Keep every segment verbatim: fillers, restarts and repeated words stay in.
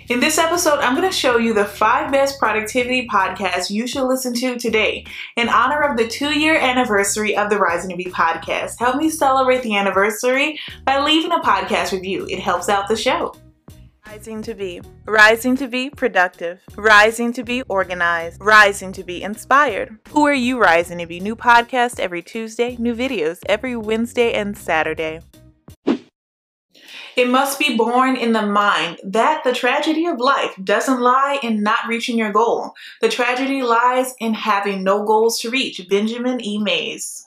In this episode, I'm going to show you the five best productivity podcasts you should listen to today in honor of the two-year anniversary of the Rising to Be podcast. Help me celebrate the anniversary by leaving a podcast review. It helps out the show. Rising to be. Rising to be productive. Rising to be organized. Rising to be inspired. Who are you rising to be? New podcast every Tuesday, new videos every Wednesday and Saturday. It must be born in the mind that the tragedy of life doesn't lie in not reaching your goal. The tragedy lies in having no goals to reach. Benjamin E. Mays.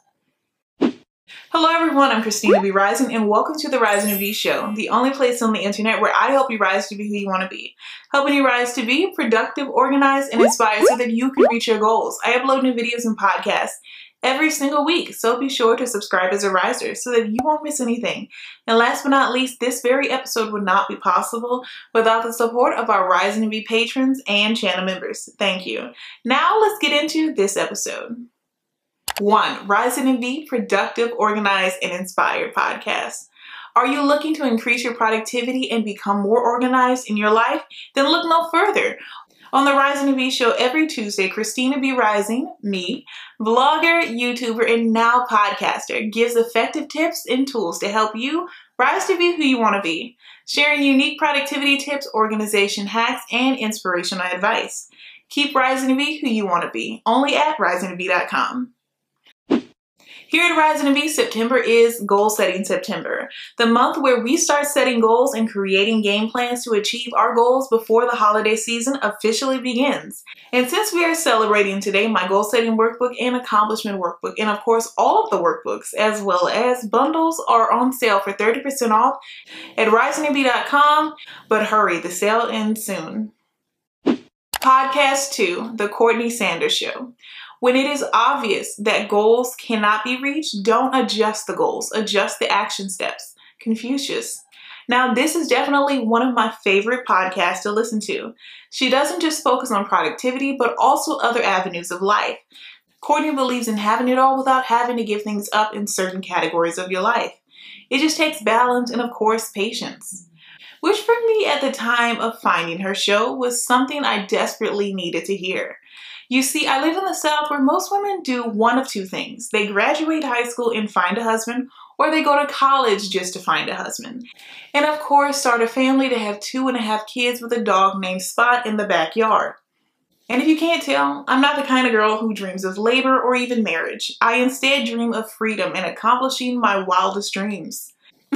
Hello everyone, I'm Christina B. Rising and welcome to the Rising to Be show, the only place on the internet where I help you rise to be who you want to be. Helping you rise to be productive, organized, and inspired so that you can reach your goals. I upload new videos and podcasts every single week, so be sure to subscribe as a riser so that you won't miss anything. And last but not least, this very episode would not be possible without the support of our Rising to Be patrons and channel members. Thank you. Now let's get into this episode. One, Rising to Be productive, organized, and inspired podcast. Are you looking to increase your productivity and become more organized in your life? Then look no further. On the Rising to Be show every Tuesday, Christina B. Rising, me, vlogger, YouTuber, and now podcaster, gives effective tips and tools to help you rise to be who you want to be, sharing unique productivity tips, organization hacks, and inspirational advice. Keep rising to be who you want to be, only at rising to be dot com. Here at Rising to Be, September is Goal Setting September, the month where we start setting goals and creating game plans to achieve our goals before the holiday season officially begins. And since we are celebrating today, my goal setting workbook and accomplishment workbook, and of course all of the workbooks as well as bundles are on sale for thirty percent off at rising to be dot com, but hurry, the sale ends soon. Podcast two, The Courtney Sanders Show. When it is obvious that goals cannot be reached, don't adjust the goals, adjust the action steps. Confucius. Now, this is definitely one of my favorite podcasts to listen to. She doesn't just focus on productivity, but also other avenues of life. Courtney believes in having it all without having to give things up in certain categories of your life. It just takes balance and, of course, patience. Which for me at the time of finding her show was something I desperately needed to hear. You see, I live in the South where most women do one of two things. They graduate high school and find a husband, or they go to college just to find a husband. And of course, start a family to have two and a half kids with a dog named Spot in the backyard. And if you can't tell, I'm not the kind of girl who dreams of labor or even marriage. I instead dream of freedom and accomplishing my wildest dreams.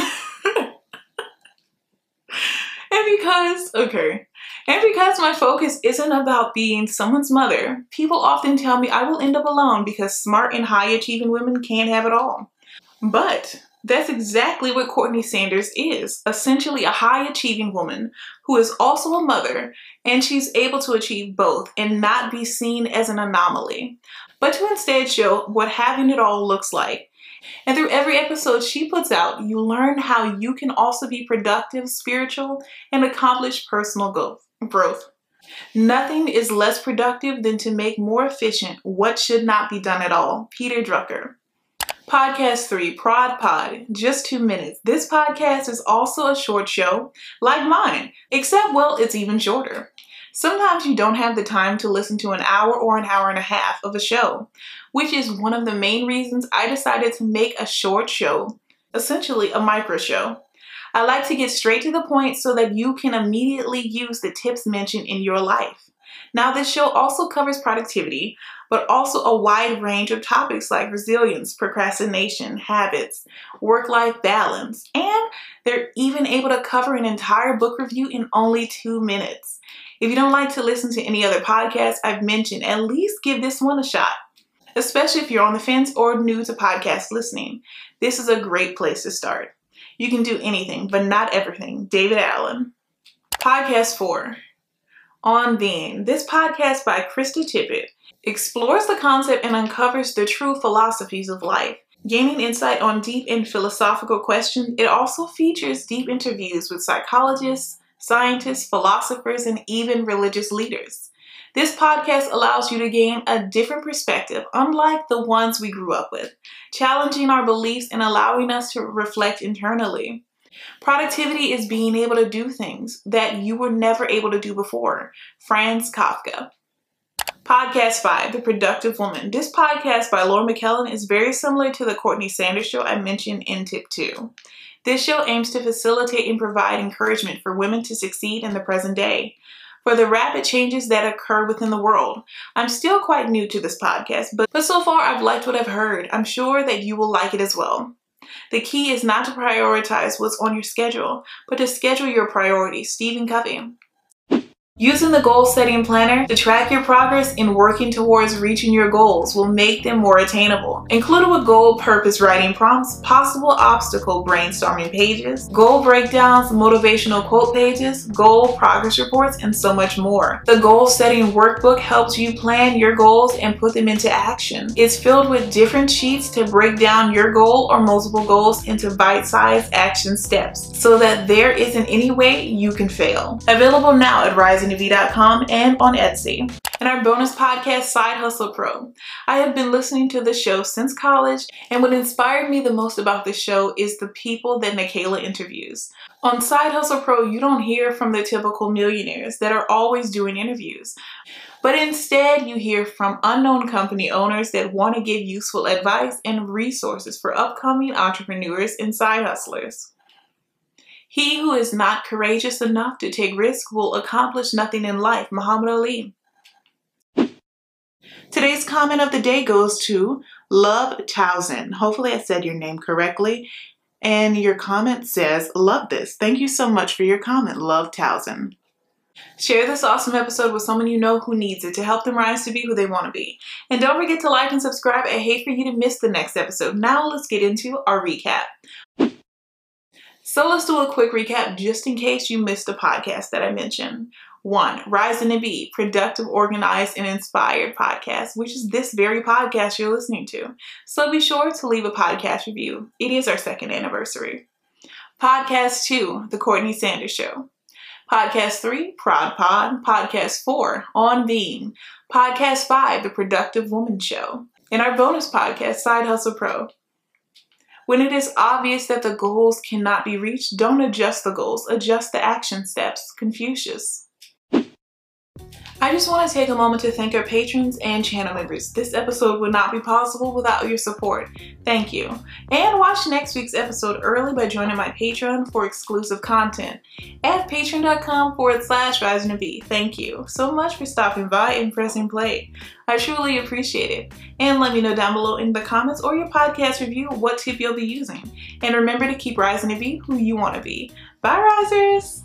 And because, okay, and because my focus isn't about being someone's mother, people often tell me I will end up alone because smart and high-achieving women can't have it all. But that's exactly what Courtney Sanders is, essentially a high-achieving woman who is also a mother, and she's able to achieve both and not be seen as an anomaly, but to instead show what having it all looks like. And through every episode she puts out, you learn how you can also be productive, spiritual, and accomplish personal growth. Nothing is less productive than to make more efficient what should not be done at all. Peter Drucker. Podcast three, Prod Pod, just two minutes. This podcast is also a short show like mine, except, well, it's even shorter. Sometimes you don't have the time to listen to an hour or an hour and a half of a show, which is one of the main reasons I decided to make a short show, essentially a micro show. I like to get straight to the point so that you can immediately use the tips mentioned in your life. Now, this show also covers productivity, but also a wide range of topics like resilience, procrastination, habits, work-life balance, and they're even able to cover an entire book review in only two minutes. If you don't like to listen to any other podcasts I've mentioned, at least give this one a shot, especially if you're on the fence or new to podcast listening. This is a great place to start. You can do anything, but not everything. David Allen. Podcast four, On Being. This podcast by Krista Tippett explores the concept and uncovers the true philosophies of life. Gaining insight on deep and philosophical questions, it also features deep interviews with psychologists, scientists, philosophers, and even religious leaders. This podcast allows you to gain a different perspective, unlike the ones we grew up with, challenging our beliefs and allowing us to reflect internally. Productivity is being able to do things that you were never able to do before. Franz Kafka. Podcast five, The Productive Woman. This podcast by Laura McKellen is very similar to the Courtney Sanders show I mentioned in tip two. This show aims to facilitate and provide encouragement for women to succeed in the present day, for the rapid changes that occur within the world. I'm still quite new to this podcast, but, but so far I've liked what I've heard. I'm sure that you will like it as well. The key is not to prioritize what's on your schedule, but to schedule your priorities. Stephen Covey. Using the goal setting planner to track your progress in working towards reaching your goals will make them more attainable. Included with goal purpose writing prompts, possible obstacle brainstorming pages, goal breakdowns, motivational quote pages, goal progress reports, and so much more. The goal setting workbook helps you plan your goals and put them into action. It's filled with different sheets to break down your goal or multiple goals into bite-sized action steps so that there isn't any way you can fail. Available now at rising to v dot com and on Etsy. And our bonus podcast, Side Hustle Pro. I have been listening to the show since college, and what inspired me the most about the show is the people that Nicaila interviews. On Side Hustle Pro, you don't hear from the typical millionaires that are always doing interviews, but instead you hear from unknown company owners that want to give useful advice and resources for upcoming entrepreneurs and side hustlers. He who is not courageous enough to take risks will accomplish nothing in life. Muhammad Ali. Today's comment of the day goes to Love Towson. Hopefully I said your name correctly. And your comment says, love this. Thank you so much for your comment, Love Towson. Share this awesome episode with someone you know who needs it to help them rise to be who they want to be. And don't forget to like and subscribe. I hate for you to miss the next episode. Now let's get into our recap. So let's do a quick recap just in case you missed the podcast that I mentioned. One, Rising to Be, productive, organized, and inspired podcast, which is this very podcast you're listening to. So be sure to leave a podcast review. It is our second anniversary. Podcast two, The Courtney Sanders Show. Podcast three, Prod Pod. Podcast four, On Being. Podcast five, The Productive Woman Show. And our bonus podcast, Side Hustle Pro. When it is obvious that the goals cannot be reached, don't adjust the goals, adjust the action steps. Confucius. I just want to take a moment to thank our patrons and channel members. This episode would not be possible without your support. Thank you. And watch next week's episode early by joining my Patreon for exclusive content at patreon.com forward slash rising to be. Thank you so much for stopping by and pressing play. I truly appreciate it. And let me know down below in the comments or your podcast review what tip you'll be using. And remember to keep rising to be who you want to be. Bye, risers!